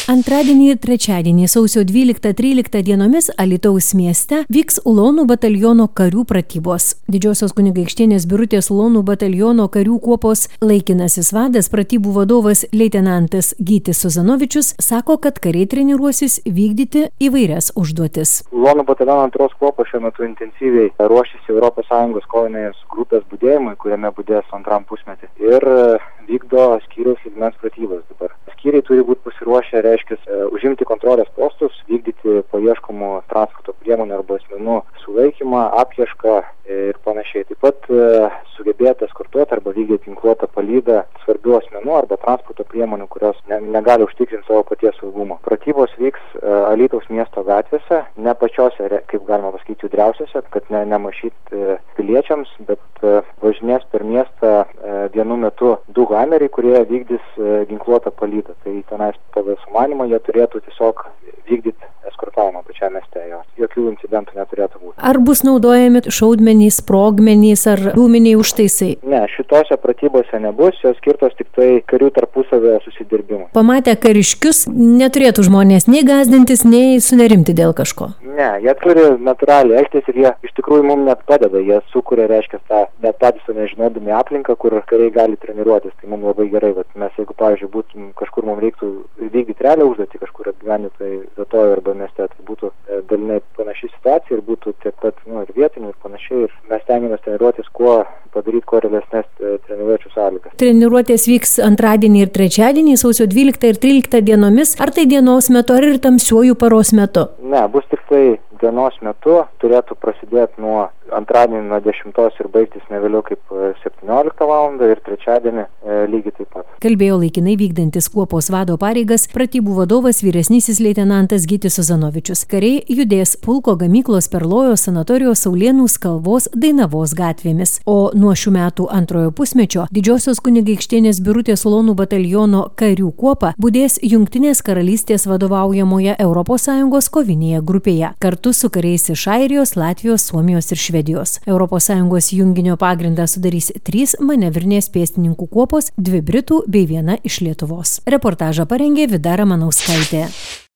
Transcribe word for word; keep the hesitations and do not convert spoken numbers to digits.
Antradienį ir trečiadienį sausio dvyliktą-tryliktą dienomis Alytaus mieste vyks Ulonų bataliono karių pratybos. Didžiosios kunigaikštienės Birutės Ulonų bataliono karių kuopos laikinasis vadas, pratybų vadovas leitenantas Gytis Suzanovičius sako, kad kariai treniruosis vykdyti įvairias užduotis. Ulonų bataliono antros kuopos šiuo metu intensyviai ruošiasi Europos Sąjungos kovinės grupės budėjimui, kuriame budės antram pusmetį, ir vykdo skyriaus lygmens pratybas dabar. Skyriai turi būti pasiruošę, reiškia, užimti kontrolės postus, vykdyti paieškomų transporto priemonių arba asmenų sulaikymą, apiešką ir panašiai. Taip pat sugebėti eskortuoti arba vykdyti ginkluotą palydą svarbių asmenų arba transporto priemonių, kurios ne, negali užtikrinti savo paties saugumo. Pratybos vyks Alytaus miesto gatvėse, ne pačiose, kaip galima pasakyti, judriausiose, kad ne, nemašyti piliečiams, bet važinės per miestą vienu metu du hameriai, kurie vykdys ginkluotą palydą. Tai tenais pagal sumanimą jie turėtų tiesiog vykdyti eskortavimą pačiame mieste. Jokių incidentų neturėtų būti. Ar bus naudojami šaudmenys, sprogmenys ar dūminiai užtaisai? Ne, šitose pratybose nebus, jos skirtos tik tai karių tarpusavio susidirbimui. Pamatę kariškius, neturėtų žmonės nei gąsdintis, nei sunerimti dėl kažko? Ne, jie turi natūraliai elgtis ir jie iš tikrųjų mums net padeda. Jie sukuria, reiškia, tą net patys nežinodami aplinką, kur kariai gali treniruotis. Tai mums labai gerai, bet mes jeigu, pavyzdžiui, būtum kažkur mums reiktų vykdyti realią užduotį kažkur atgyvenitoje vietoje arba mieste, tai būtų dalinai panaši situacija ir būtų tiek pat nu, ir vietinių ir panašiai. Ir mes stengiamės treniruotis, kuo padaryti kuo realesnės treniruočių sąlygas. Treniruotės vyks antradienį ir trečiadienį, sausio dvyliktą ir tryliktą dienomis. Ar tai dienos metu, ar ir tamsiuoju paros metu? Ne, bus tik tai dienos metu, turėtų prasidėti nuo antradienį nuo dešimtos ir baigtis ne vėliau kaip septynioliktą valandą ir trečiadienį e, lygiai taip pat. Kalbėjo laikinai vykdantis kuopos vado pareigas pratybų vadovas vyresnysis leitenantas Gytis Suzanovičius. Kariai judės pulko gamyklos Perlojos sanatorijos Saulėnų Skalvos Dainavos gatvėmis. O nuo šių metų antrojo pusmečio Didžiosios kunigaikštienės Birutės Ulonų bataliono karių kuopa budės Jungtinės karalystės vadovaujamoje Europos Sąjungos kovinėje grupėje, kartu su kariais iš Airijos, Latvijos, Suomijos ir Švedijos. Europos Sąjungos junginio pagrindą sudarys trys manevrinės pėstininkų kuopos, dvi Britų bei viena iš Lietuvos. Reportažą parengė Vida Ramanauskaitė.